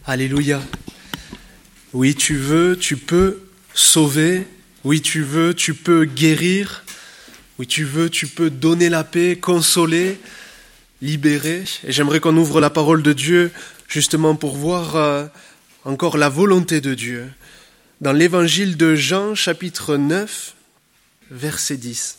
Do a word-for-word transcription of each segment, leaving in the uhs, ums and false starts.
Alléluia. Oui, tu veux, tu peux sauver. Oui, tu veux, tu peux guérir. Oui, tu veux, tu peux donner la paix, consoler, libérer. Et j'aimerais qu'on ouvre la parole de Dieu justement pour voir euh, encore la volonté de Dieu. Dans l'évangile de Jean, chapitre neuf, verset dix.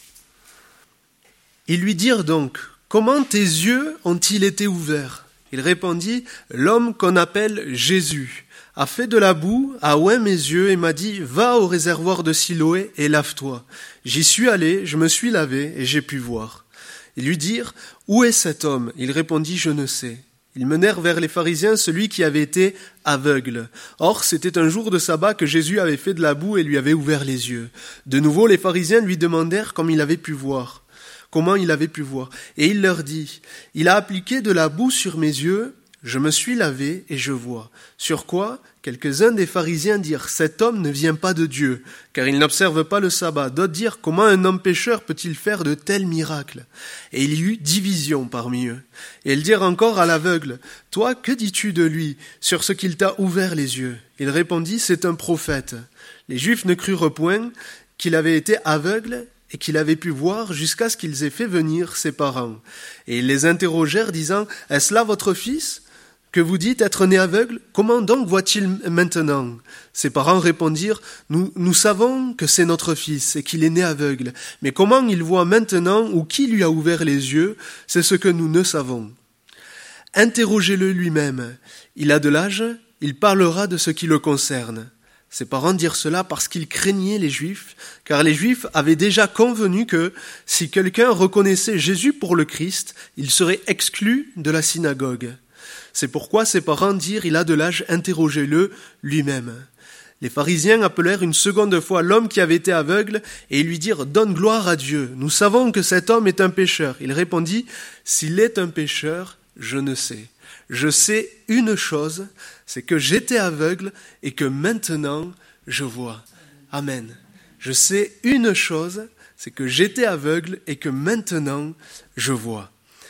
Ils lui dirent donc, « Comment tes yeux ont-ils été ouverts ?» Il répondit, « L'homme qu'on appelle Jésus a fait de la boue, a oint mes yeux et m'a dit, « Va au réservoir de Siloé et lave-toi. » J'y suis allé, je me suis lavé et j'ai pu voir. Ils lui dirent, « Où est cet homme ?» Il répondit, « Je ne sais. » Ils menèrent vers les pharisiens celui qui avait été aveugle. Or, c'était un jour de sabbat que Jésus avait fait de la boue et lui avait ouvert les yeux. De nouveau, les pharisiens lui demandèrent comment il avait pu voir. Comment il avait pu voir. Et il leur dit, « Il a appliqué de la boue sur mes yeux, je me suis lavé et je vois. » Sur quoi, quelques-uns des pharisiens dirent, « Cet homme ne vient pas de Dieu, car il n'observe pas le sabbat. » D'autres dirent, « Comment un homme pécheur peut-il faire de tels miracles ?» Et il y eut division parmi eux. Et ils dirent encore à l'aveugle, « Toi, que dis-tu de lui, sur ce qu'il t'a ouvert les yeux ?» Il répondit, « C'est un prophète. » Les Juifs ne crurent point qu'il avait été aveugle et qu'il avait pu voir jusqu'à ce qu'ils aient fait venir ses parents. Et ils les interrogèrent, disant, « Est-ce là votre fils, que vous dites être né aveugle? Comment donc voit-il maintenant ?» Ses parents répondirent, nous, « Nous savons que c'est notre fils et qu'il est né aveugle, mais comment il voit maintenant ou qui lui a ouvert les yeux, c'est ce que nous ne savons. Interrogez-le lui-même. Il a de l'âge, il parlera de ce qui le concerne. » Ses parents dirent cela parce qu'ils craignaient les Juifs, car les Juifs avaient déjà convenu que, si quelqu'un reconnaissait Jésus pour le Christ, il serait exclu de la synagogue. C'est pourquoi ses parents dirent, « Il a de l'âge, interrogez-le lui-même. » Les pharisiens appelèrent une seconde fois l'homme qui avait été aveugle, et ils lui dirent, « Donne gloire à Dieu, nous savons que cet homme est un pécheur. » Il répondit, « S'il est un pécheur, je ne sais. Je sais une chose, c'est que j'étais aveugle et que maintenant je vois. » Amen. Je sais une chose, c'est que j'étais aveugle et que maintenant je vois.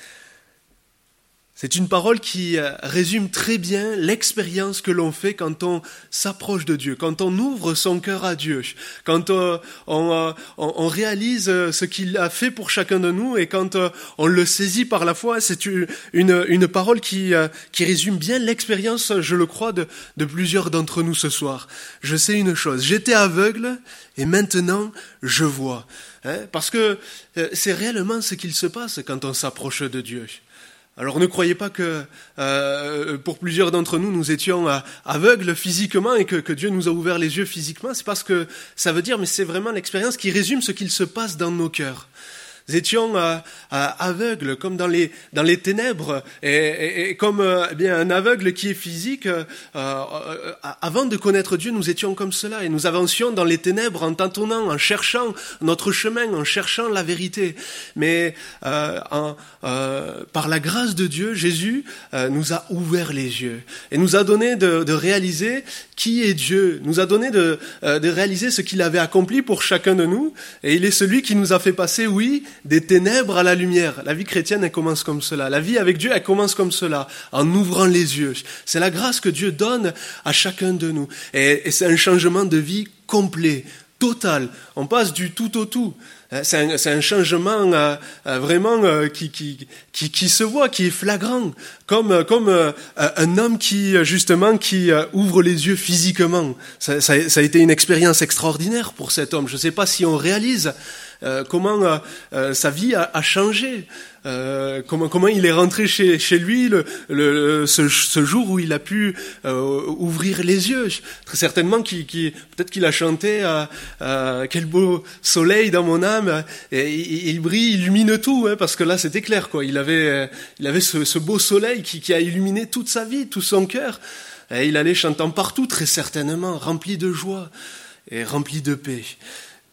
C'est une parole qui résume très bien l'expérience que l'on fait quand on s'approche de Dieu, quand on ouvre son cœur à Dieu, quand on, on, on réalise ce qu'il a fait pour chacun de nous et quand on le saisit par la foi. C'est une, une, une parole qui, qui résume bien l'expérience, je le crois, de, de plusieurs d'entre nous ce soir. Je sais une chose, j'étais aveugle et maintenant je vois. Hein, parce que c'est réellement ce qu'il se passe quand on s'approche de Dieu. Alors ne croyez pas que euh, pour plusieurs d'entre nous, nous étions euh, aveugles physiquement et que, que Dieu nous a ouvert les yeux physiquement. C'est parce que ça veut dire, mais c'est vraiment l'expérience qui résume ce qu'il se passe dans nos cœurs. Nous étions euh, euh, aveugles, comme dans les dans les ténèbres, et, et, et comme euh, eh bien un aveugle qui est physique. Euh, euh, avant de connaître Dieu, nous étions comme cela, et nous avancions dans les ténèbres en tâtonnant, en cherchant notre chemin, en cherchant la vérité. Mais euh, en, euh, par la grâce de Dieu, Jésus euh, nous a ouvert les yeux et nous a donné de, de réaliser qui est Dieu. Nous a donné de, euh, de réaliser ce qu'il avait accompli pour chacun de nous, et il est celui qui nous a fait passer, oui, des ténèbres à la lumière. La vie chrétienne, elle commence comme cela. La vie avec Dieu, elle commence comme cela, en ouvrant les yeux. C'est la grâce que Dieu donne à chacun de nous. Et, et c'est un changement de vie complet, total. On passe du tout au tout. C'est un, c'est un changement euh, euh, vraiment euh, qui, qui, qui, qui se voit, qui est flagrant, comme, comme euh, un homme qui justement qui euh, ouvre les yeux physiquement. Ça, ça, ça a été une expérience extraordinaire pour cet homme. Je ne sais pas si on réalise euh, comment euh, euh, sa vie a, a changé. Euh, comment comment il est rentré chez chez lui le, le ce, ce jour où il a pu euh, ouvrir les yeux. Très certainement qu'il, qu'il peut-être qu'il a chanté euh, euh, quel beau soleil dans mon âme, et il, il brille, illumine tout, hein, parce que là c'était clair quoi. Il avait il avait ce, ce beau soleil qui, qui a illuminé toute sa vie, tout son cœur. Et il allait chantant partout, très certainement, rempli de joie et rempli de paix.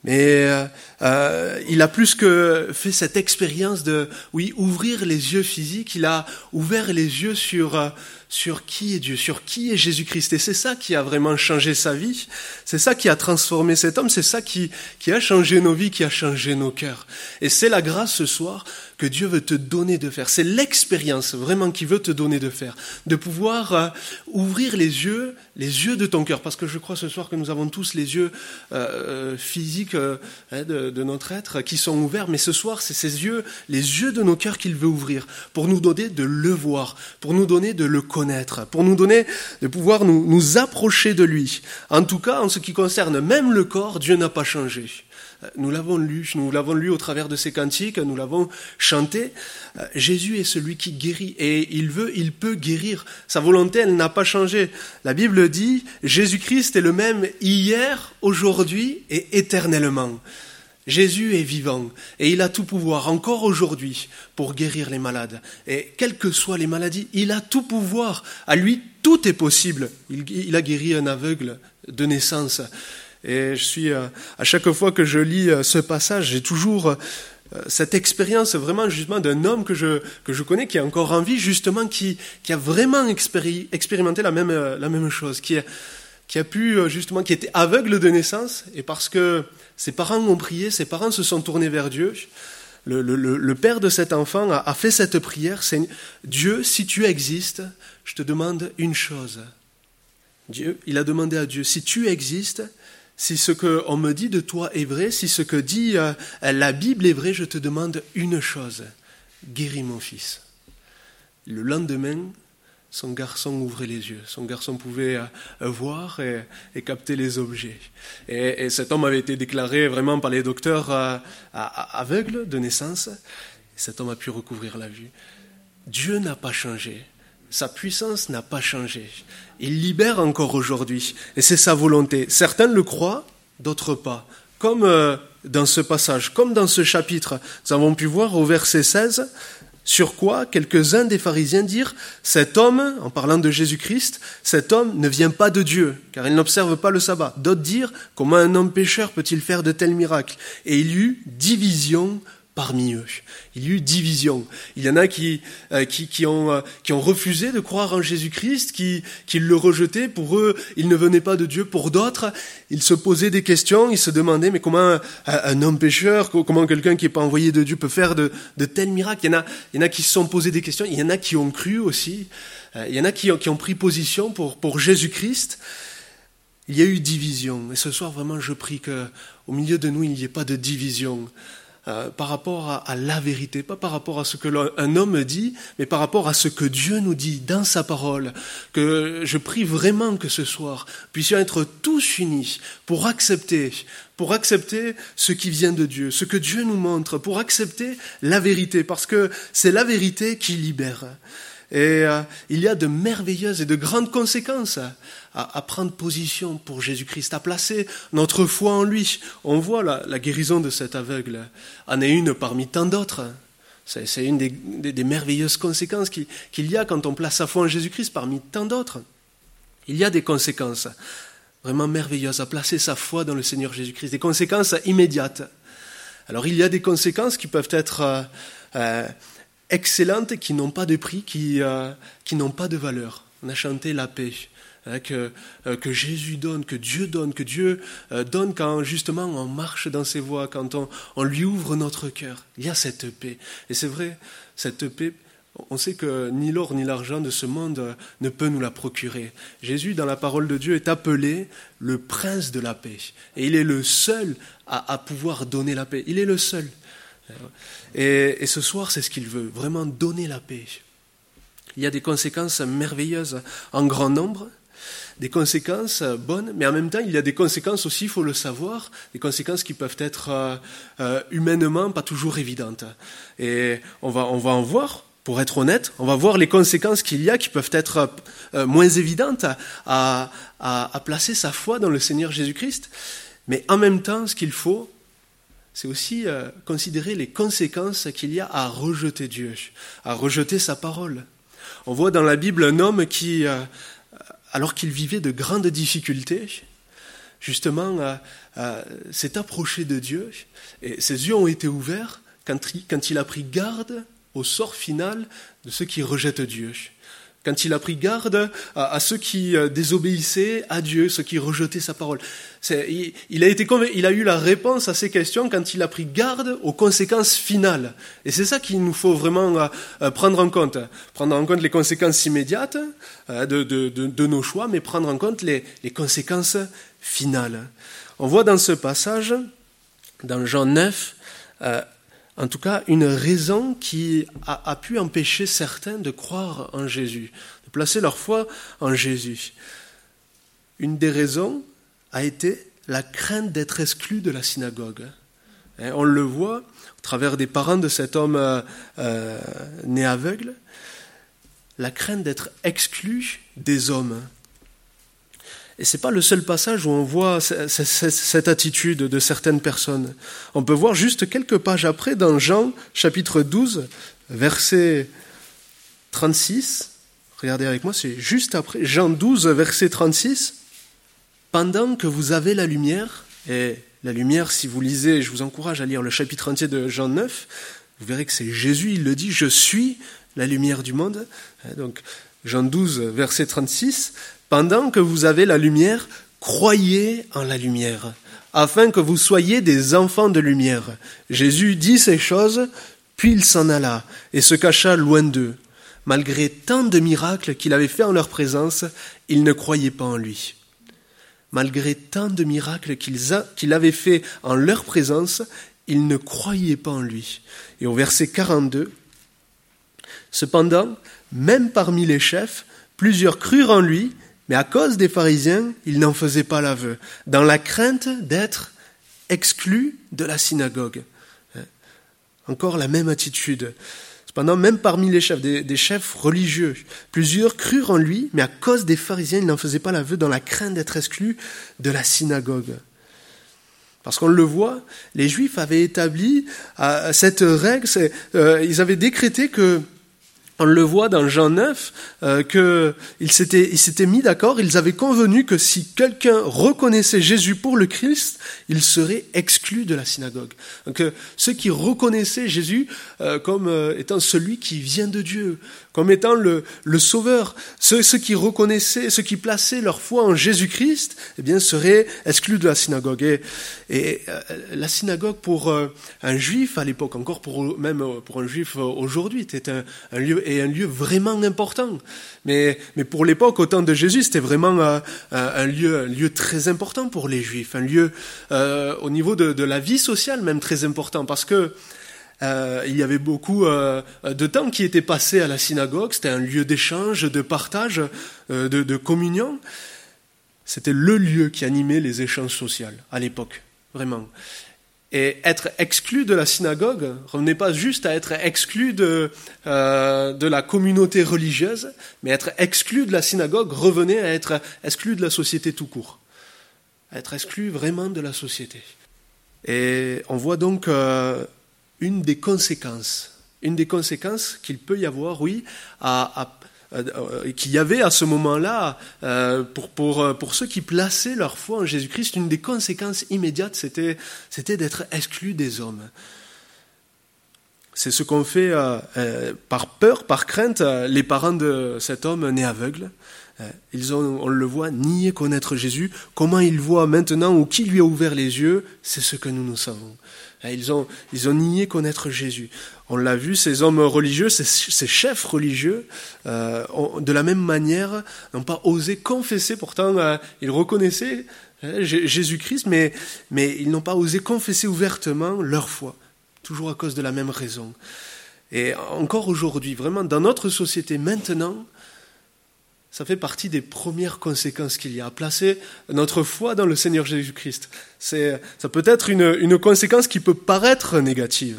Mais euh, euh, il a plus que fait cette expérience de, oui, ouvrir les yeux physiques, il a ouvert les yeux sur euh, sur qui est Dieu, sur qui est Jésus-Christ. Et c'est ça qui a vraiment changé sa vie, c'est ça qui a transformé cet homme, c'est ça qui qui a changé nos vies, qui a changé nos cœurs. Et c'est la grâce ce soir que Dieu veut te donner de faire. C'est l'expérience vraiment qu'il veut te donner de faire, de pouvoir euh, ouvrir les yeux, les yeux de ton cœur. Parce que je crois ce soir que nous avons tous les yeux euh, physiques euh, de, de notre être qui sont ouverts. Mais ce soir, c'est ces yeux, les yeux de nos cœurs qu'il veut ouvrir pour nous donner de le voir, pour nous donner de le connaître, pour nous donner de pouvoir nous, nous approcher de lui. En tout cas, en ce qui concerne même le corps, Dieu n'a pas changé. Nous l'avons lu, nous l'avons lu au travers de ces cantiques, nous l'avons chanté. Jésus est celui qui guérit et il veut, il peut guérir. Sa volonté, elle n'a pas changé. La Bible dit, Jésus-Christ est le même hier, aujourd'hui et éternellement. Jésus est vivant et il a tout pouvoir encore aujourd'hui pour guérir les malades. Et quelles que soient les maladies, il a tout pouvoir. À lui, tout est possible. Il, il a guéri un aveugle de naissance. Et je suis, à chaque fois que je lis ce passage, j'ai toujours cette expérience vraiment justement d'un homme que je, que je connais, qui est encore en vie, justement, qui, qui a vraiment expéri, expérimenté la même, la même chose, qui a, qui a pu, justement, qui était aveugle de naissance, et parce que ses parents ont prié, ses parents se sont tournés vers Dieu, le, le, le père de cet enfant a, a fait cette prière, c'est Dieu, si tu existes, je te demande une chose. Dieu, il a demandé à Dieu, si tu existes, si ce qu'on me dit de toi est vrai, si ce que dit euh, la Bible est vrai, je te demande une chose, guéris mon fils. Le lendemain, son garçon ouvrait les yeux, son garçon pouvait euh, voir et, et capter les objets. Et, et cet homme avait été déclaré vraiment par les docteurs euh, aveugle de naissance, cet homme a pu recouvrir la vue. Dieu n'a pas changé. Sa puissance n'a pas changé. Il libère encore aujourd'hui. Et c'est sa volonté. Certains le croient, d'autres pas. Comme euh, dans ce passage, comme dans ce chapitre, nous avons pu voir au verset seize, sur quoi quelques-uns des pharisiens dirent « Cet homme, en parlant de Jésus-Christ, cet homme ne vient pas de Dieu, car il n'observe pas le sabbat. » D'autres dirent « Comment un homme pécheur peut-il faire de tels miracles ?» Et il y eut division parmi eux. Il y a eu division. Il y en a qui, euh, qui, qui, ont, euh, qui ont refusé de croire en Jésus-Christ, qui, qui le rejetaient. Pour eux, il ne venait pas de Dieu. Pour d'autres, ils se posaient des questions, ils se demandaient, mais comment un, un homme pécheur, comment quelqu'un qui n'est pas envoyé de Dieu peut faire de, de tels miracles? Il y en a, il y en a qui se sont posés des questions, il y en a qui ont cru aussi, euh, il y en a qui ont, qui ont pris position pour, pour Jésus-Christ. Il y a eu division. Et ce soir, vraiment, je prie qu'au milieu de nous, il n'y ait pas de division. Euh, par rapport à, à la vérité, pas par rapport à ce que un homme dit, mais par rapport à ce que Dieu nous dit dans sa parole, que je prie vraiment que ce soir puissions être tous unis pour accepter, pour accepter ce qui vient de Dieu, ce que Dieu nous montre, pour accepter la vérité, parce que c'est la vérité qui libère. Et euh, il y a de merveilleuses et de grandes conséquences à, à prendre position pour Jésus-Christ, à placer notre foi en lui. On voit la, la guérison de cet aveugle en est une parmi tant d'autres. C'est, c'est une des, des, des merveilleuses conséquences qui, qu'il y a quand on place sa foi en Jésus-Christ parmi tant d'autres. Il y a des conséquences vraiment merveilleuses à placer sa foi dans le Seigneur Jésus-Christ, des conséquences immédiates. Alors il y a des conséquences qui peuvent être euh, euh, excellentes, qui n'ont pas de prix, qui, euh, qui n'ont pas de valeur. On a chanté la paix, hein, que, euh, que Jésus donne, que Dieu donne, que Dieu euh, donne quand justement on marche dans ses voies, quand on, on lui ouvre notre cœur. Il y a cette paix. Et c'est vrai, cette paix, on sait que ni l'or ni l'argent de ce monde ne peut nous la procurer. Jésus, dans la parole de Dieu, est appelé le prince de la paix. Et il est le seul à, à pouvoir donner la paix. Il est le seul. Et, et ce soir, c'est ce qu'il veut, vraiment donner la paix. Il y a des conséquences merveilleuses en grand nombre, des conséquences bonnes, mais en même temps, il y a des conséquences aussi, il faut le savoir, des conséquences qui peuvent être euh, euh, humainement pas toujours évidentes. Et on va, on va en voir, pour être honnête, on va voir les conséquences qu'il y a qui peuvent être euh, moins évidentes à, à, à, à placer sa foi dans le Seigneur Jésus-Christ. Mais en même temps, ce qu'il faut, c'est aussi euh, considérer les conséquences qu'il y a à rejeter Dieu, à rejeter sa parole. On voit dans la Bible un homme qui, euh, alors qu'il vivait de grandes difficultés, justement, euh, euh, s'est approché de Dieu et ses yeux ont été ouverts quand il, quand il a pris garde au sort final de ceux qui rejettent Dieu. Quand il a pris garde à, à ceux qui désobéissaient à Dieu, ceux qui rejetaient sa parole. C'est, il, il, a été, il a eu la réponse à ces questions quand il a pris garde aux conséquences finales. Et c'est ça qu'il nous faut vraiment euh, prendre en compte. Prendre en compte les conséquences immédiates euh, de, de, de, de nos choix, mais prendre en compte les, les conséquences finales. On voit dans ce passage, dans Jean neuf, euh, en tout cas, une raison qui a, a pu empêcher certains de croire en Jésus, de placer leur foi en Jésus. Une des raisons a été la crainte d'être exclu de la synagogue. Et on le voit au travers des parents de cet homme euh, euh, né aveugle, la crainte d'être exclu des hommes. Et ce n'est pas le seul passage où on voit cette attitude de certaines personnes. On peut voir juste quelques pages après, dans Jean, chapitre douze, verset trente-six. Regardez avec moi, c'est juste après. Jean douze, verset trente-six. « Pendant que vous avez la lumière », et la lumière, si vous lisez, je vous encourage à lire le chapitre entier de Jean neuf, vous verrez que c'est Jésus, il le dit, « Je suis la lumière du monde ». Donc, Jean douze, verset trente-six. Pendant que vous avez la lumière, croyez en la lumière, afin que vous soyez des enfants de lumière. Jésus dit ces choses, puis il s'en alla et se cacha loin d'eux. Malgré tant de miracles qu'il avait fait en leur présence, ils ne croyaient pas en lui. Malgré tant de miracles qu'il, a, qu'il avait fait en leur présence, ils ne croyaient pas en lui. Et au verset quarante-deux, cependant, même parmi les chefs, plusieurs crurent en lui, mais à cause des pharisiens, ils n'en faisaient pas l'aveu, dans la crainte d'être exclus de la synagogue. Encore la même attitude. Cependant, même parmi les chefs, des, des chefs religieux, plusieurs crurent en lui, mais à cause des pharisiens, ils n'en faisaient pas l'aveu, dans la crainte d'être exclus de la synagogue. Parce qu'on le voit, les Juifs avaient établi euh, cette règle, c'est, euh, ils avaient décrété que, on le voit dans Jean neuf, euh, qu'ils s'étaient, ils s'étaient mis d'accord, ils avaient convenu que si quelqu'un reconnaissait Jésus pour le Christ, il serait exclu de la synagogue. Donc euh, ceux qui reconnaissaient Jésus euh, comme euh, étant celui qui vient de Dieu, comme étant le, le Sauveur, ceux, ceux qui reconnaissaient, ceux qui plaçaient leur foi en Jésus-Christ, eh bien seraient exclus de la synagogue. Et, et euh, la synagogue pour euh, un Juif à l'époque, encore pour même pour un Juif aujourd'hui, était un, un lieu et un lieu vraiment important. Mais, mais pour l'époque, au temps de Jésus, c'était vraiment euh, un, lieu, un lieu très important pour les Juifs, un lieu euh, au niveau de, de la vie sociale même très important, parce que euh, il y avait beaucoup euh, de temps qui était passé à la synagogue, c'était un lieu d'échange, de partage, euh, de, de communion. C'était le lieu qui animait les échanges sociaux à l'époque, vraiment. Et être exclu de la synagogue revenait pas juste à être exclu de, euh, de la communauté religieuse, mais être exclu de la synagogue revenait à être exclu de la société tout court. À être exclu vraiment de la société. Et on voit donc euh, une des conséquences, une des conséquences qu'il peut y avoir, oui, à, à Euh, qu'il y avait à ce moment-là, euh, pour, pour, pour ceux qui plaçaient leur foi en Jésus-Christ, une des conséquences immédiates, c'était, c'était d'être exclus des hommes. C'est ce qu'ont fait, euh, euh, par peur, par crainte, euh, les parents de cet homme né aveugle. Euh, ils ont, on le voit, nié connaître Jésus. Comment ils voient maintenant, ou qui lui a ouvert les yeux, c'est ce que nous nous savons. Ils ont, ils ont nié connaître Jésus. On l'a vu, ces hommes religieux, ces, ces chefs religieux, euh, ont, de la même manière, n'ont pas osé confesser. Pourtant, euh, ils reconnaissaient euh, Jésus-Christ, mais, mais ils n'ont pas osé confesser ouvertement leur foi, toujours à cause de la même raison. Et encore aujourd'hui, vraiment, dans notre société maintenant, ça fait partie des premières conséquences qu'il y a. Placer notre foi dans le Seigneur Jésus-Christ. C'est, ça peut être une, une conséquence qui peut paraître négative.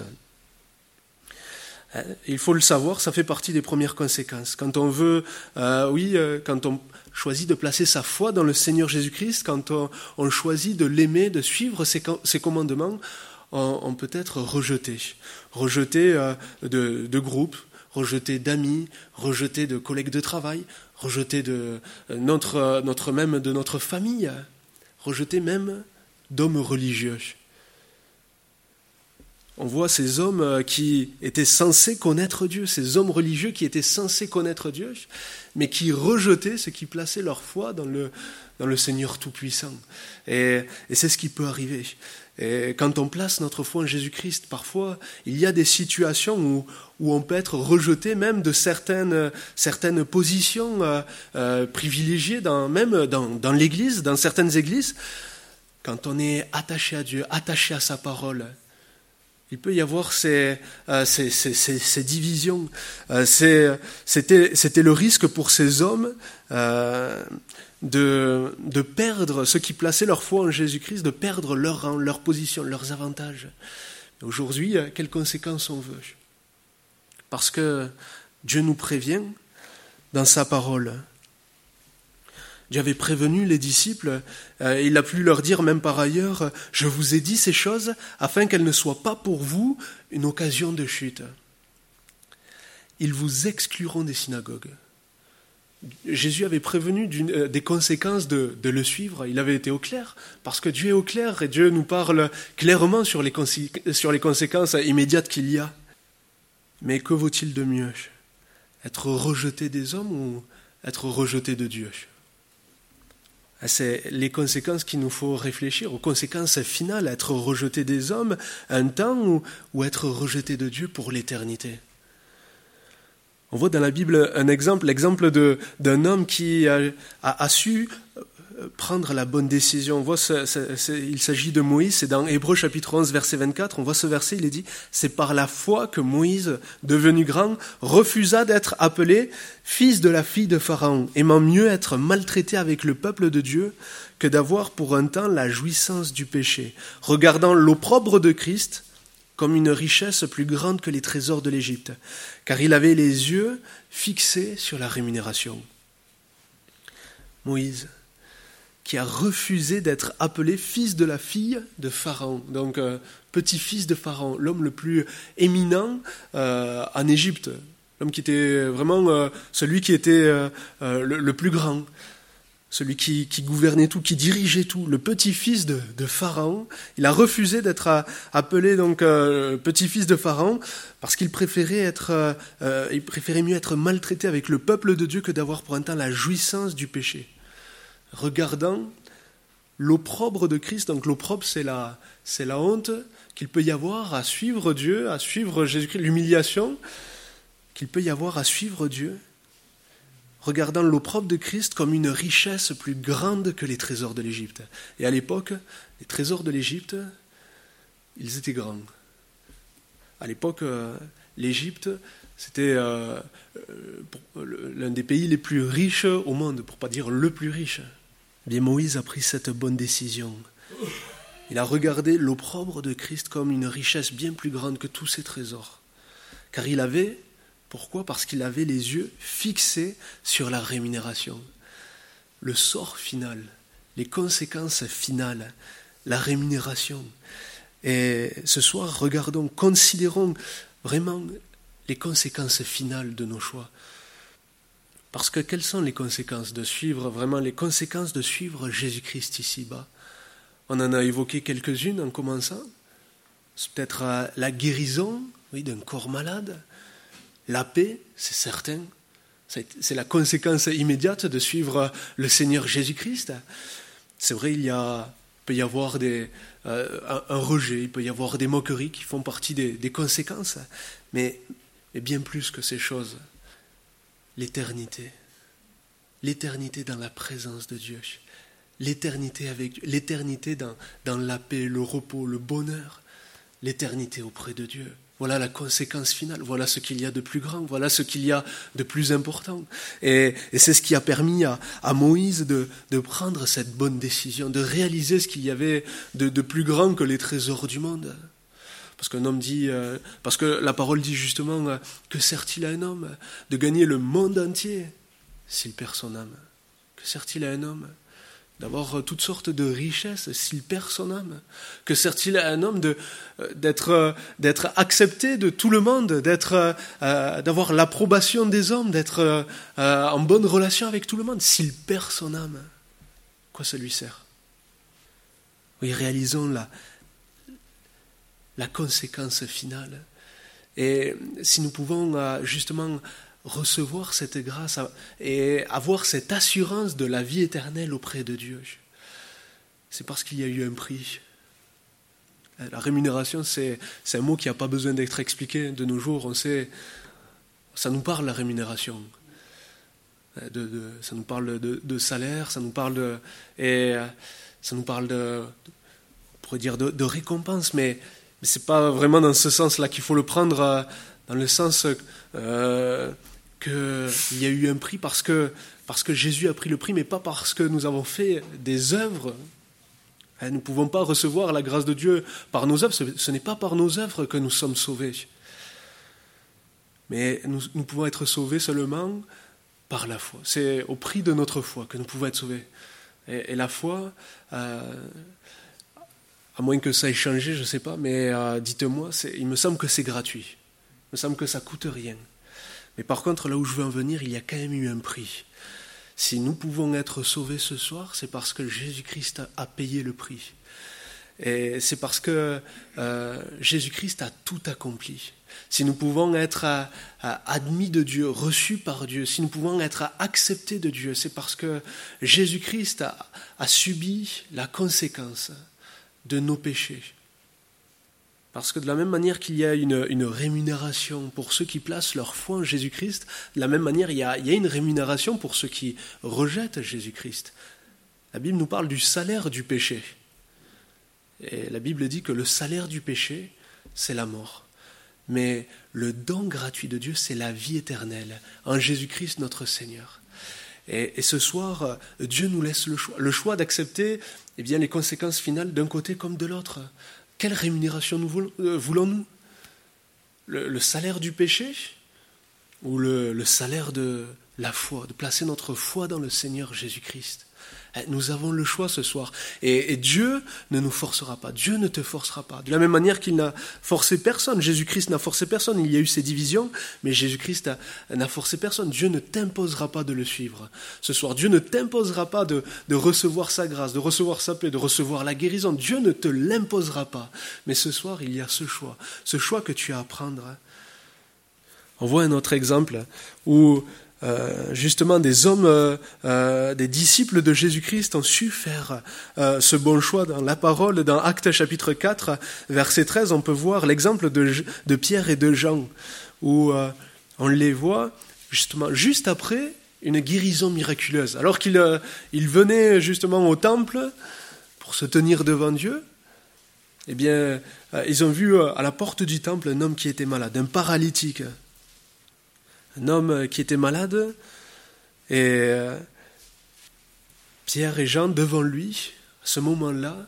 Il faut le savoir, ça fait partie des premières conséquences. Quand on veut, euh, oui, euh, quand on choisit de placer sa foi dans le Seigneur Jésus-Christ, quand on, on choisit de l'aimer, de suivre ses, ses commandements, on, on peut être rejeté. Rejeté euh, de, de groupes, rejeté d'amis, rejeté de collègues de travail, rejeté de notre, notre même de notre famille, rejeté même d'hommes religieux. On voit ces hommes qui étaient censés connaître Dieu, ces hommes religieux qui étaient censés connaître Dieu, mais qui rejetaient ce qui plaçait leur foi dans le, dans le Seigneur Tout-Puissant. Et, et c'est ce qui peut arriver. Et quand on place notre foi en Jésus-Christ, parfois, il y a des situations où, où on peut être rejeté même de certaines, certaines positions euh, euh, privilégiées, dans, même dans, dans l'Église, dans certaines églises. Quand on est attaché à Dieu, attaché à sa parole, il peut y avoir ces, euh, ces, ces, ces, ces divisions. Euh, c'est, c'était, c'était le risque pour ces hommes euh, de, de perdre ceux qui plaçaient leur foi en Jésus-Christ, de perdre leur rang, leur position, leurs avantages. Aujourd'hui, quelles conséquences on veut ? Parce que Dieu nous prévient dans sa parole. Dieu avait prévenu les disciples, euh, il a pu leur dire même par ailleurs, « Je vous ai dit ces choses afin qu'elles ne soient pas pour vous une occasion de chute. Ils vous excluront des synagogues. » Jésus avait prévenu d'une, euh, des conséquences de, de le suivre, il avait été au clair, parce que Dieu est au clair et Dieu nous parle clairement sur les, consé- sur les conséquences immédiates qu'il y a. Mais que vaut-il de mieux ? Être rejeté des hommes ou être rejeté de Dieu ? C'est les conséquences qu'il nous faut réfléchir, aux conséquences finales, être rejeté des hommes un temps ou, ou être rejeté de Dieu pour l'éternité. On voit dans la Bible un exemple, l'exemple de, d'un homme qui a, a, a su prendre la bonne décision. On voit ce, ce, ce, il s'agit de Moïse, c'est dans Hébreux chapitre onze, verset vingt-quatre, on voit ce verset, il est dit « C'est par la foi que Moïse, devenu grand, refusa d'être appelé fils de la fille de Pharaon, aimant mieux être maltraité avec le peuple de Dieu que d'avoir pour un temps la jouissance du péché, regardant l'opprobre de Christ comme une richesse plus grande que les trésors de l'Égypte, car il avait les yeux fixés sur la rémunération. » Moïse, qui a refusé d'être appelé fils de la fille de Pharaon, donc euh, petit-fils de Pharaon, l'homme le plus éminent euh, en Égypte, l'homme qui était vraiment euh, celui qui était euh, euh, le, le plus grand, celui qui, qui gouvernait tout, qui dirigeait tout, le petit-fils de, de Pharaon. Il a refusé d'être euh, appelé donc euh, petit-fils de Pharaon parce qu'il préférait être, euh, il préférait mieux être maltraité avec le peuple de Dieu que d'avoir pour un temps la jouissance du péché. Regardant l'opprobre de Christ, donc l'opprobre c'est la, c'est la honte qu'il peut y avoir à suivre Dieu, à suivre Jésus-Christ, l'humiliation qu'il peut y avoir à suivre Dieu, regardant l'opprobre de Christ comme une richesse plus grande que les trésors de l'Égypte. Et à l'époque, les trésors de l'Égypte, ils étaient grands. À l'époque, euh, l'Égypte, c'était euh, euh, l'un des pays les plus riches au monde, pour ne pas dire le plus riche. Bien, Moïse a pris cette bonne décision. Il a regardé l'opprobre de Christ comme une richesse bien plus grande que tous ses trésors. Car il avait, pourquoi ? Parce qu'il avait les yeux fixés sur la rémunération. Le sort final, les conséquences finales, la rémunération. Et ce soir, regardons, considérons vraiment les conséquences finales de nos choix. Parce que quelles sont les conséquences de suivre, vraiment les conséquences de suivre Jésus-Christ ici-bas ? On en a évoqué quelques-unes en commençant. C'est peut-être la guérison, oui, d'un corps malade, la paix, c'est certain. C'est la conséquence immédiate de suivre le Seigneur Jésus-Christ. C'est vrai, il y a, peut y avoir des, euh, un, un rejet, il peut y avoir des moqueries qui font partie des, des conséquences, mais, mais bien plus que ces choses. L'éternité, l'éternité dans la présence de Dieu, l'éternité avec Dieu, l'éternité dans, dans la paix, le repos, le bonheur, l'éternité auprès de Dieu. Voilà la conséquence finale, voilà ce qu'il y a de plus grand, voilà ce qu'il y a de plus important. Et, et c'est ce qui a permis à, à Moïse de, de prendre cette bonne décision, de réaliser ce qu'il y avait de, de plus grand que les trésors du monde. Parce qu'un homme dit, euh, parce que la parole dit justement, euh, que sert-il à un homme de gagner le monde entier s'il perd son âme ? Que sert-il à un homme d'avoir toutes sortes de richesses s'il perd son âme ? Que sert-il à un homme de, d'être, d'être accepté de tout le monde, d'être, euh, d'avoir l'approbation des hommes, d'être euh, en bonne relation avec tout le monde s'il perd son âme ? Quoi ça lui sert ? Oui, réalisons la, la conséquence finale. Et si nous pouvons euh, justement recevoir cette grâce et avoir cette assurance de la vie éternelle auprès de Dieu, c'est parce qu'il y a eu un prix. La rémunération, c'est, c'est un mot qui n'a pas besoin d'être expliqué. De nos jours, on sait, ça nous parle la rémunération. De, de, ça nous parle de, de salaire, ça nous parle de, et ça nous parle de, on pourrait dire de, de récompense, mais, mais c'est pas vraiment dans ce sens-là qu'il faut le prendre, dans le sens euh, qu'il y a eu un prix parce que, parce que Jésus a pris le prix, mais pas parce que nous avons fait des œuvres. Nous ne pouvons pas recevoir la grâce de Dieu par nos œuvres, ce, ce n'est pas par nos œuvres que nous sommes sauvés. Mais nous, nous pouvons être sauvés seulement par la foi. C'est au prix de notre foi que nous pouvons être sauvés. Et, et la foi, euh, à moins que ça ait changé, je ne sais pas, mais euh, dites-moi, c'est, il me semble que c'est gratuit. Il me semble que ça ne coûte rien. Mais par contre, là où je veux en venir, il y a quand même eu un prix. Si nous pouvons être sauvés ce soir, c'est parce que Jésus-Christ a, a payé le prix. Et c'est parce que euh, Jésus-Christ a tout accompli. Si nous pouvons être à, à, admis de Dieu, reçus par Dieu, si nous pouvons être acceptés de Dieu, c'est parce que Jésus-Christ a, a subi la conséquence de nos péchés. Parce que de la même manière qu'il y a une, une rémunération pour ceux qui placent leur foi en Jésus-Christ, de la même manière il y a, il y a une rémunération pour ceux qui rejettent Jésus-Christ. La Bible nous parle du salaire du péché. Et la Bible dit que le salaire du péché, c'est la mort. Mais le don gratuit de Dieu, c'est la vie éternelle, en Jésus-Christ notre Seigneur. Et, et ce soir, Dieu nous laisse le choix, le choix d'accepter eh bien, les conséquences finales d'un côté comme de l'autre. Quelle rémunération nous voulons, euh, voulons-nous ? le, le salaire du péché ou le, le salaire de la foi, de placer notre foi dans le Seigneur Jésus-Christ ? Nous avons le choix ce soir. Et, et Dieu ne nous forcera pas. Dieu ne te forcera pas. De la même manière qu'il n'a forcé personne. Jésus-Christ n'a forcé personne. Il y a eu ces divisions, mais Jésus-Christ a, n'a forcé personne. Dieu ne t'imposera pas de le suivre. Ce soir, Dieu ne t'imposera pas de, de recevoir sa grâce, de recevoir sa paix, de recevoir la guérison. Dieu ne te l'imposera pas. Mais ce soir, il y a ce choix. Ce choix que tu as à prendre. On voit un autre exemple où Euh, justement des hommes, euh, euh, des disciples de Jésus-Christ ont su faire euh, ce bon choix dans la parole. Dans Actes chapitre quatre, verset treize, on peut voir l'exemple de, de Pierre et de Jean, où euh, on les voit justement juste après une guérison miraculeuse. Alors qu'ils euh, ils venaient justement au temple pour se tenir devant Dieu, eh bien, euh, ils ont vu euh, à la porte du temple un homme qui était malade, un paralytique. Un homme qui était malade, et Pierre et Jean, devant lui, à ce moment-là,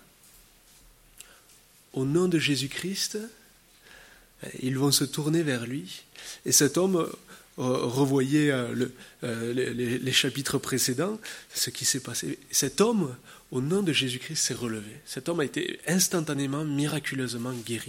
au nom de Jésus-Christ, ils vont se tourner vers lui, et cet homme, revoyez le, les, les chapitres précédents, ce qui s'est passé. Cet homme, au nom de Jésus-Christ, s'est relevé. Cet homme a été instantanément, miraculeusement guéri.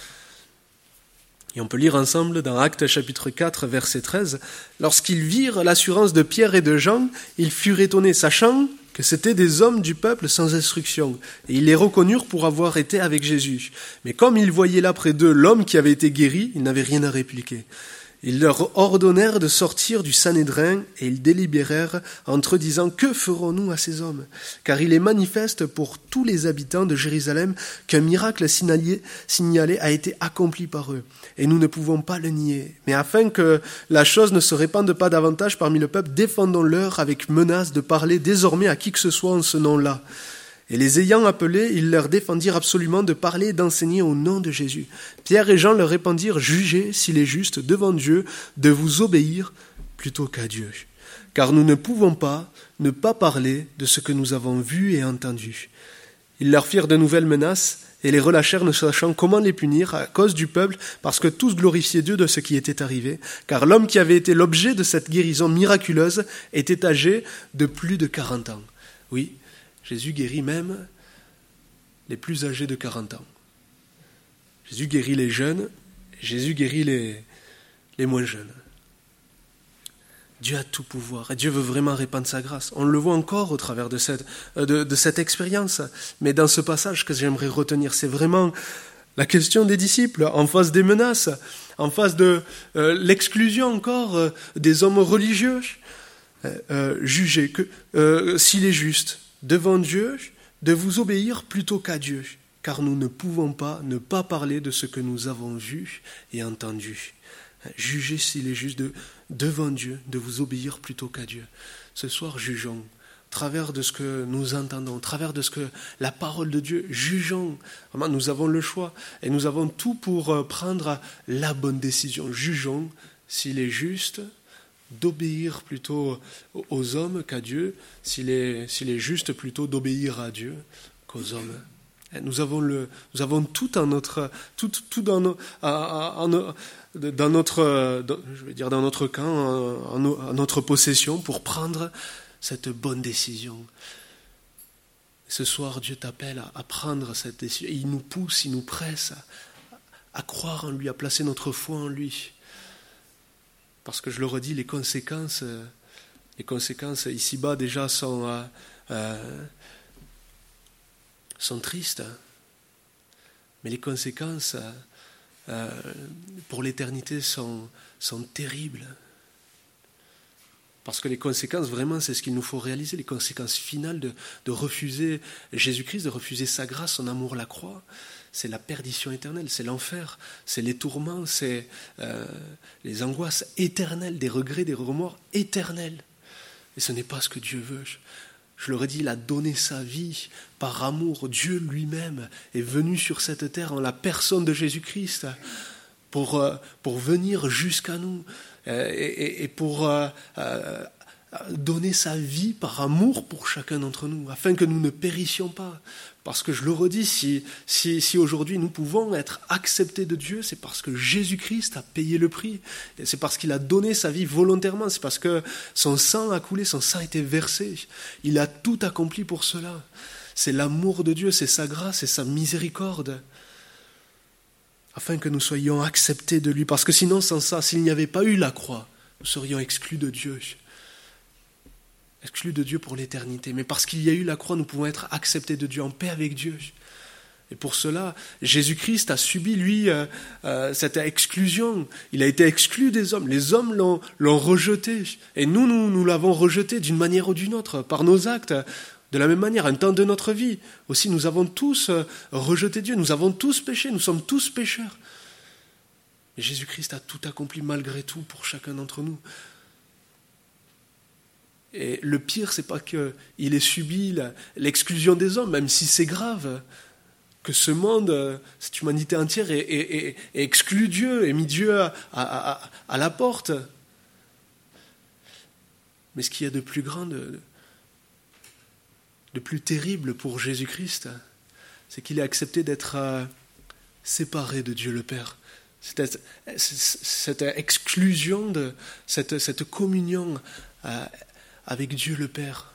Et on peut lire ensemble dans Actes chapitre quatre, verset treize, « Lorsqu'ils virent l'assurance de Pierre et de Jean, ils furent étonnés, sachant que c'étaient des hommes du peuple sans instruction, et ils les reconnurent pour avoir été avec Jésus. Mais comme ils voyaient là près d'eux l'homme qui avait été guéri, ils n'avaient rien à répliquer. Ils leur ordonnèrent de sortir du Sanhédrin, et ils délibérèrent entre eux, disant « Que ferons-nous à ces hommes ? Car il est manifeste pour tous les habitants de Jérusalem qu'un miracle signalé, signalé a été accompli par eux, et nous ne pouvons pas le nier. Mais afin que la chose ne se répande pas davantage parmi le peuple, défendons-leur avec menace de parler désormais à qui que ce soit en ce nom-là. » Et les ayant appelés, ils leur défendirent absolument de parler et d'enseigner au nom de Jésus. Pierre et Jean leur répondirent « Jugez s'il est juste devant Dieu de vous obéir plutôt qu'à Dieu. Car nous ne pouvons pas ne pas parler de ce que nous avons vu et entendu. » Ils leur firent de nouvelles menaces et les relâchèrent ne sachant comment les punir à cause du peuple, parce que tous glorifiaient Dieu de ce qui était arrivé. Car l'homme qui avait été l'objet de cette guérison miraculeuse était âgé de plus de quarante ans. Oui, Jésus guérit même les plus âgés de quarante ans. Jésus guérit les jeunes, Jésus guérit les, les moins jeunes. Dieu a tout pouvoir et Dieu veut vraiment répandre sa grâce. On le voit encore au travers de cette, de, de cette expérience. Mais dans ce passage, ce que j'aimerais retenir, c'est vraiment la question des disciples en face des menaces, en face de euh, l'exclusion encore euh, des hommes religieux. Euh, euh, jugez que euh, s'il est juste devant Dieu, de vous obéir plutôt qu'à Dieu, car nous ne pouvons pas ne pas parler de ce que nous avons vu et entendu. Jugez s'il est juste de, devant Dieu, de vous obéir plutôt qu'à Dieu. Ce soir, jugeons, au travers de ce que nous entendons, au travers de ce que la parole de Dieu, jugeons. Vraiment, nous avons le choix et nous avons tout pour prendre la bonne décision. Jugeons s'il est juste d'obéir plutôt aux hommes qu'à Dieu, s'il est, s'il est juste plutôt d'obéir à Dieu qu'aux hommes. Nous avons, le, nous avons tout en notre, tout, tout dans, nos, en, en, dans notre, dans, je vais dire dans notre camp, en, en notre possession, pour prendre cette bonne décision. Ce soir, Dieu t'appelle à, à prendre cette décision. Et il nous pousse, il nous presse à, à croire en lui, à placer notre foi en lui. Parce que je le redis, les conséquences, les conséquences ici-bas déjà sont, euh, euh, sont tristes. Mais les conséquences euh, pour l'éternité sont, sont terribles. Parce que les conséquences, vraiment, c'est ce qu'il nous faut réaliser, les conséquences finales de, de refuser Jésus-Christ, de refuser sa grâce, son amour, la croix. C'est la perdition éternelle, c'est l'enfer, c'est les tourments, c'est euh, les angoisses éternelles, des regrets, des remords éternels. Et ce n'est pas ce que Dieu veut. Je le redis, il a donné sa vie par amour. Dieu lui-même est venu sur cette terre en la personne de Jésus-Christ pour, euh, pour venir jusqu'à nous euh, et, et pour euh, euh, donner sa vie par amour pour chacun d'entre nous, afin que nous ne périssions pas. Parce que je le redis, si, si, si aujourd'hui nous pouvons être acceptés de Dieu, c'est parce que Jésus-Christ a payé le prix. Et c'est parce qu'il a donné sa vie volontairement. C'est parce que son sang a coulé, son sang a été versé. Il a tout accompli pour cela. C'est l'amour de Dieu, c'est sa grâce, c'est sa miséricorde. Afin que nous soyons acceptés de lui. Parce que sinon, sans ça, s'il n'y avait pas eu la croix, nous serions exclus de Dieu. Exclus de Dieu pour l'éternité. Mais parce qu'il y a eu la croix, nous pouvons être acceptés de Dieu, en paix avec Dieu. Et pour cela, Jésus-Christ a subi, lui, euh, euh, cette exclusion. Il a été exclu des hommes. Les hommes l'ont, l'ont rejeté. Et nous, nous, nous l'avons rejeté d'une manière ou d'une autre, par nos actes. De la même manière, un temps de notre vie. Aussi, nous avons tous euh, rejeté Dieu. Nous avons tous péché. Nous sommes tous pécheurs. Mais Jésus-Christ a tout accompli malgré tout pour chacun d'entre nous. Et le pire, c'est pas qu'il ait subi la, l'exclusion des hommes, même si c'est grave, que ce monde, cette humanité entière ait, ait, ait, ait exclu Dieu, ait mis Dieu à, à, à, à la porte. Mais ce qu'il y a de plus grand, de, de plus terrible pour Jésus-Christ, c'est qu'il a accepté d'être séparé de Dieu le Père. Cette, cette exclusion, de, cette, cette communion avec Dieu le Père.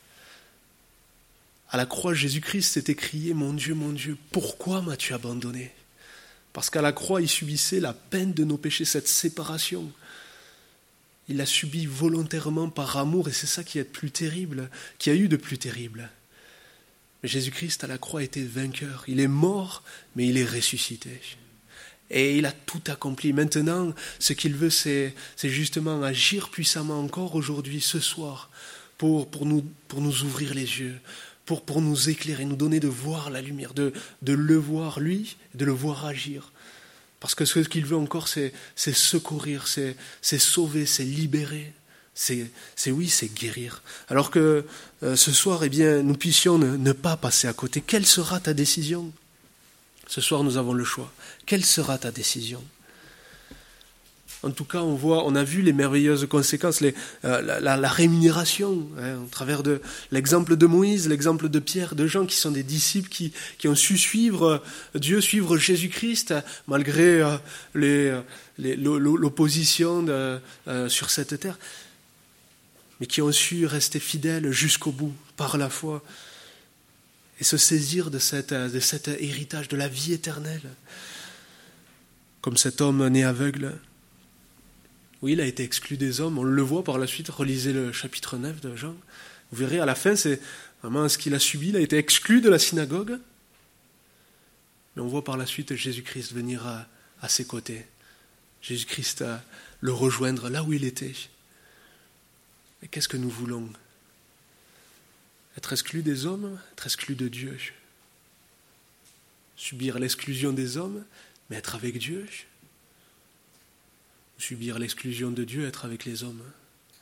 À la croix, Jésus-Christ s'était crié « Mon Dieu, mon Dieu, pourquoi m'as-tu abandonné ?» Parce qu'à la croix, il subissait la peine de nos péchés, cette séparation. Il l'a subi volontairement par amour, et c'est ça qui est plus terrible, qui a eu de plus terrible. Mais Jésus-Christ, à la croix, était vainqueur. Il est mort, mais il est ressuscité. Et il a tout accompli. Maintenant, ce qu'il veut, c'est, c'est justement agir puissamment encore aujourd'hui, ce soir, pour, pour, nous, pour nous ouvrir les yeux, pour, pour nous éclairer, nous donner de voir la lumière, de, de le voir lui, de le voir agir. Parce que ce qu'il veut encore, c'est, c'est secourir, c'est, c'est sauver, c'est libérer. C'est, c'est oui, c'est guérir. Alors que euh, ce soir, eh bien, nous puissions ne, ne pas passer à côté. Quelle sera ta décision ? Ce soir, nous avons le choix. Quelle sera ta décision ? En tout cas, on voit, on a vu les merveilleuses conséquences, les, euh, la, la, la rémunération, hein, au travers de l'exemple de Moïse, l'exemple de Pierre, de Jean, qui sont des disciples qui, qui ont su suivre Dieu, suivre Jésus-Christ, malgré euh, les, les, l'opposition de, euh, sur cette terre, mais qui ont su rester fidèles jusqu'au bout, par la foi, et se saisir de, cette, de cet héritage, de la vie éternelle. Comme cet homme né aveugle, Oui, il a été exclu des hommes. On le voit par la suite. Relisez le chapitre neuf de Jean. Vous verrez, à la fin, c'est vraiment ce qu'il a subi. Il a été exclu de la synagogue. Mais on voit par la suite Jésus-Christ venir à, à ses côtés. Jésus-Christ à le rejoindre là où il était. Et qu'est-ce que nous voulons ? Être exclu des hommes, être exclu de Dieu. Subir l'exclusion des hommes, mais être avec Dieu. Subir l'exclusion de Dieu, être avec les hommes.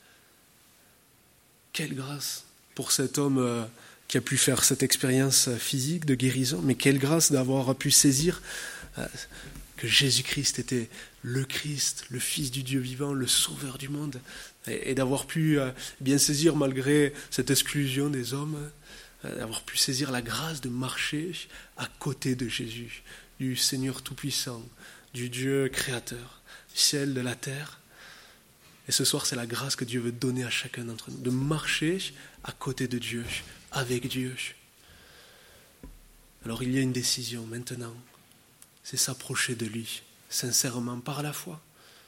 Quelle grâce pour cet homme qui a pu faire cette expérience physique de guérison, mais quelle grâce d'avoir pu saisir que Jésus-Christ était le Christ, le Fils du Dieu vivant, le Sauveur du monde, et d'avoir pu bien saisir, malgré cette exclusion des hommes, d'avoir pu saisir la grâce de marcher à côté de Jésus, du Seigneur Tout-Puissant, du Dieu Créateur, du ciel, de la terre. Et ce soir, c'est la grâce que Dieu veut donner à chacun d'entre nous, de marcher à côté de Dieu, avec Dieu. Alors il y a une décision maintenant, c'est s'approcher de lui, sincèrement, par la foi.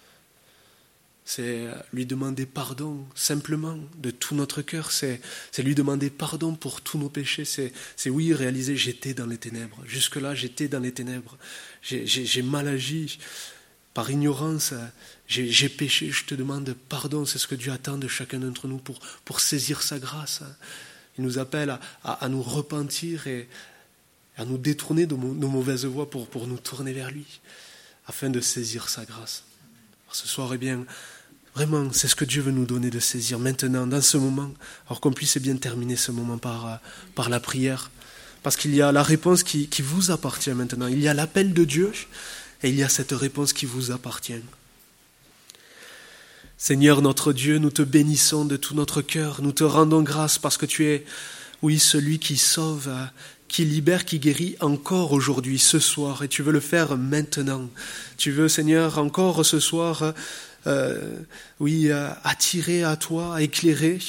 C'est lui demander pardon, simplement, de tout notre cœur. C'est, c'est lui demander pardon pour tous nos péchés. C'est, c'est oui, réaliser, j'étais dans les ténèbres. Jusque-là, j'étais dans les ténèbres. J'ai, j'ai, j'ai mal agi. Par ignorance, j'ai, j'ai péché. Je te demande pardon. C'est ce que Dieu attend de chacun d'entre nous pour, pour saisir sa grâce. Il nous appelle à, à, à nous repentir et à nous détourner de nos mauvaises voies pour, pour nous tourner vers lui, afin de saisir sa grâce. Alors ce soir, eh bien, vraiment, c'est ce que Dieu veut nous donner de saisir maintenant, dans ce moment, alors qu'on puisse bien terminer ce moment par, par la prière, parce qu'il y a la réponse qui, qui vous appartient maintenant. Il y a l'appel de Dieu et il y a cette réponse qui vous appartient. Seigneur notre Dieu, nous te bénissons de tout notre cœur, nous te rendons grâce parce que tu es, oui, celui qui sauve, qui libère, qui guérit encore aujourd'hui, ce soir, et tu veux le faire maintenant. Tu veux, Seigneur, encore ce soir, euh, oui, euh, attirer à toi, éclairer,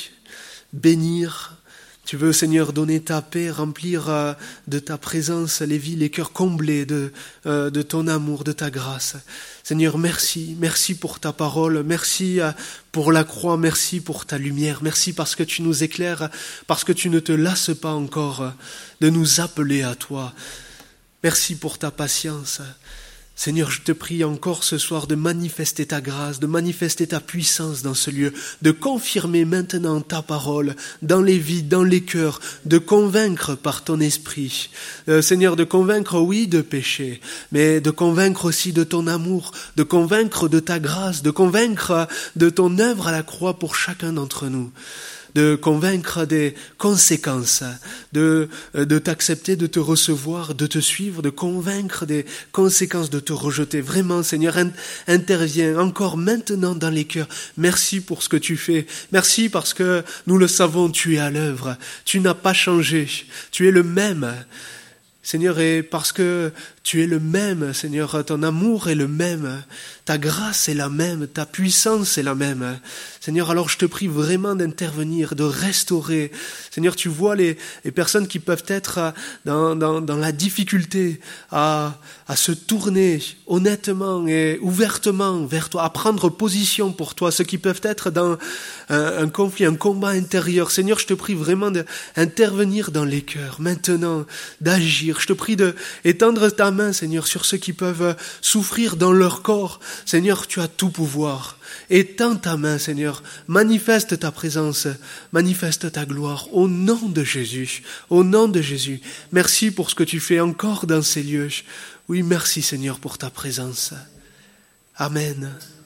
bénir. Tu veux, Seigneur, donner ta paix, remplir euh, de ta présence les vies, les cœurs comblés de, euh, de ton amour, de ta grâce. Seigneur, merci, merci pour ta parole, merci euh, pour la croix, merci pour ta lumière, merci parce que tu nous éclaires, parce que tu ne te lasses pas encore euh, de nous appeler à toi. Merci pour ta patience. Seigneur, je te prie encore ce soir de manifester ta grâce, de manifester ta puissance dans ce lieu, de confirmer maintenant ta parole dans les vies, dans les cœurs, de convaincre par ton esprit. Euh, Seigneur, de convaincre, oui, de péché, mais de convaincre aussi de ton amour, de convaincre de ta grâce, de convaincre de ton œuvre à la croix pour chacun d'entre nous. De convaincre des conséquences, de, de t'accepter, de te recevoir, de te suivre, de convaincre des conséquences de te rejeter. Vraiment, Seigneur, interviens encore maintenant dans les cœurs. Merci pour ce que tu fais. Merci parce que nous le savons, tu es à l'œuvre. Tu n'as pas changé. Tu es le même. Seigneur, et parce que tu es le même, Seigneur, ton amour est le même, ta grâce est la même, ta puissance est la même. Seigneur, alors je te prie vraiment d'intervenir, de restaurer. Seigneur, tu vois les, les personnes qui peuvent être dans, dans, dans la difficulté à, à se tourner honnêtement et ouvertement vers toi, à prendre position pour toi, ceux qui peuvent être dans un, un conflit, un combat intérieur. Seigneur, je te prie vraiment d'intervenir dans les cœurs, maintenant, d'agir. Je te prie d'étendre ta main, Seigneur, sur ceux qui peuvent souffrir dans leur corps. Seigneur, tu as tout pouvoir. Étends ta main, Seigneur. Manifeste ta présence. Manifeste ta gloire. Au nom de Jésus. Au nom de Jésus. Merci pour ce que tu fais encore dans ces lieux. Oui, merci, Seigneur, pour ta présence. Amen.